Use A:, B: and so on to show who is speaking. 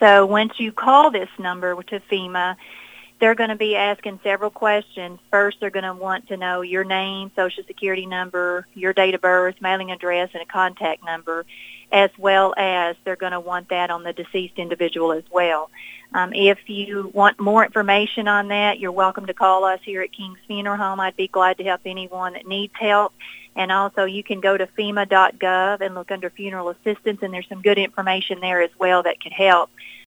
A: So once you call this number to FEMA, they're going to be asking several questions. First, they're going to want to know your name, Social Security number, your date of birth, mailing address, and a contact number, as well as they're going to want that on the deceased individual as well. If you want more information on that, you're welcome to call us here at King's Funeral Home. I'd be glad to help anyone that needs help. And also you can go to FEMA.gov and look under funeral assistance, and there's some good information there as well that could help.